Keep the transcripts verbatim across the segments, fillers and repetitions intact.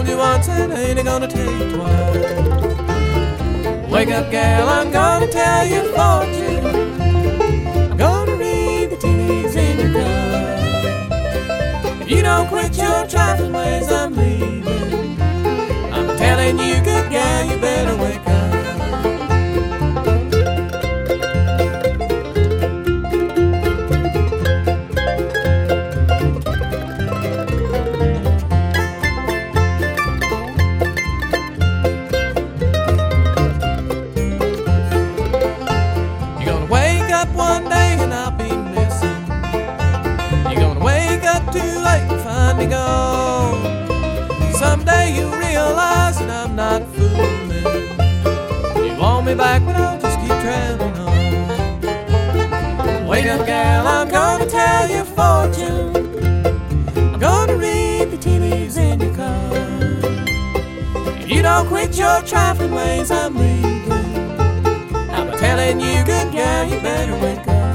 told you once and I ain't gonna tell you twice. Wake up, gal, I'm gonna tell you fortune. I'm gonna read the tea leaves in your cup. If you don't quit your trifling ways, I'm leaving. I'm telling you, good gal, you better wake up. One day and I'll be missing. You're gonna wake up too late and find me gone. Someday you'll realize that I'm not fooling. You want me back, but I'll just keep traveling on. Wake up, gal, I'm gonna tell you fortune. I'm gonna read the tea leaves in your cup. If you don't quit your trifling ways, I'm leaving. I'm telling you, good gal, you better wake up.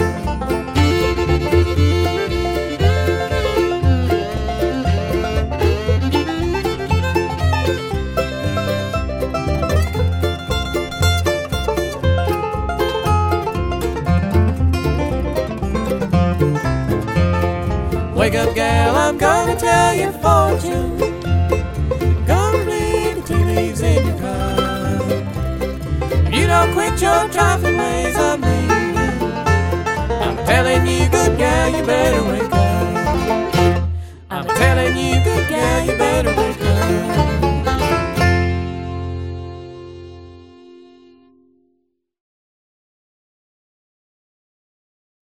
Wake up, gal, I'm gonna tell you fortune. I'm gonna read the tea leaves in your cup. You don't quit your trifling ways.